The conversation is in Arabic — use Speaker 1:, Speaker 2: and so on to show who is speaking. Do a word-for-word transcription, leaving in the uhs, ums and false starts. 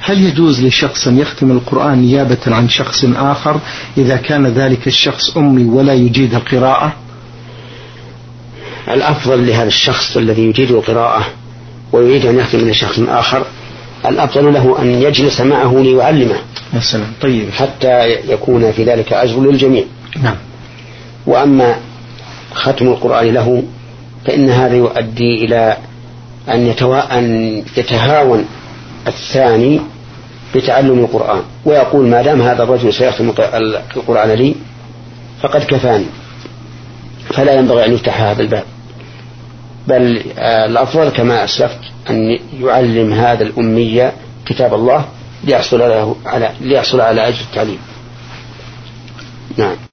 Speaker 1: هل يجوز لشخص أن يختم القرآن نيابة عن شخص آخر إذا كان ذلك الشخص أمي ولا يجيد القراءة؟
Speaker 2: الأفضل لهذا الشخص الذي يجيد القراءة ويريد أن يختم من شخص آخر، الأفضل له أن يجلس معه ليعلمه.
Speaker 1: مثلا طيب،
Speaker 2: حتى يكون في ذلك أجر للجميع.
Speaker 1: نعم.
Speaker 2: وأما ختم القرآن له فإن هذا يؤدي إلى أن, يتوا... أن يتهاون الثاني بتعلم القرآن ويقول ما دام هذا الرجل سيختم القرآن لي فقد كفاني، فلا ينبغي أن يفتح هذا الباب، بل الأفضل كما أسلفت أن يعلم هذا الأمية كتاب الله ليحصل على ليحصل على أجر التعليم. نعم.